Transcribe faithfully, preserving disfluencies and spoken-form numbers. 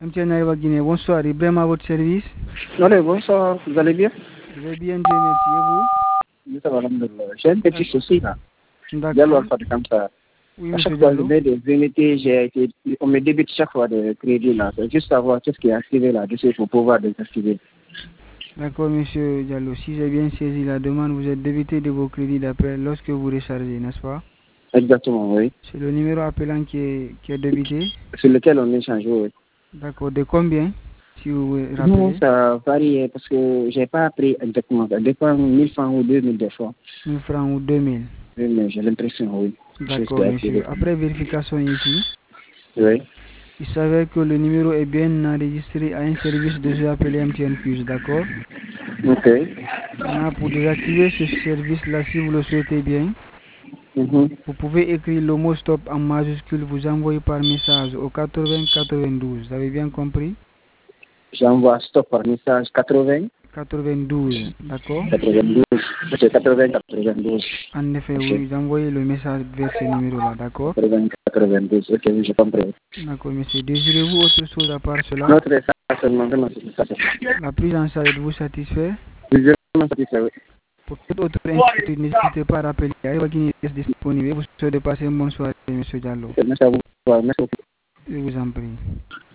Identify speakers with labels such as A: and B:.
A: M T N Arewa Guinée, bonsoir, Ibrahim à votre service.
B: Allez, bonsoir, vous allez bien?
A: Je vais bien, Dieu merci, et vous?
B: Ça va, alhamdoulilah. J'ai un petit souci là.
A: D'accord.
B: Comme ça.
A: Oui,
B: À
A: monsieur
B: chaque fois que je
A: Diallo.
B: mets des unités, j'ai été, on me débite chaque fois de crédit là. C'est juste savoir qu'est-ce qui est activé là-dessus pour pouvoir désactiver.
A: D'accord, monsieur Diallo. Si j'ai bien saisi la demande, vous êtes débité de vos crédits d'appel lorsque vous rechargez, n'est-ce pas?
B: Exactement, oui.
A: C'est le numéro appelant qui est, qui est débité.
B: Sur lequel on échange, oui.
A: D'accord. De combien, si vous vous
B: Non,
A: rappelez?
B: ça varie parce que j'ai pas appris exactement. Ça dépend mille francs ou deux mille des fois.
A: mille francs ou deux mille.
B: Oui, mais j'ai l'impression, oui.
A: D'accord, monsieur. Après vérification ici,
B: oui.
A: il s'avère que le numéro est bien enregistré à un service de jeu appelé M T N Plus, d'accord?
B: Ok.
A: Maintenant, pour désactiver ce service-là, si vous le souhaitez bien,
B: Mm-hmm.
A: vous pouvez écrire le mot stop en majuscule, vous envoyez par message au quatre-vingts quatre-vingt-douze. Vous avez bien compris?
B: J'envoie stop par message quatre-vingts.
A: quatre-vingt-douze, d'accord?
B: quatre-vingt-douze. C'est quatre-vingts quatre-vingt-douze.
A: En effet,
B: Ok.
A: oui, vous envoyez le message vers ce numéro-là, d'accord?
B: quatre-vingts quatre-vingt-douze. Ok, oui, j'ai compris.
A: D'accord, monsieur. Désirez-vous autre chose à part cela?
B: Notre ça seulement, vraiment, c'est ça.
A: La prise en charge vous satisfait?
B: Je suis vraiment satisfait, oui.
A: Pour toute autre inquiétude, n'hésitez pas à rappeler. Arewa Guinée est disponible. Vous souhaitez passer une bonne soirée, monsieur Diallo.
B: Merci à vous. Merci beaucoup.
A: Je vous en prie.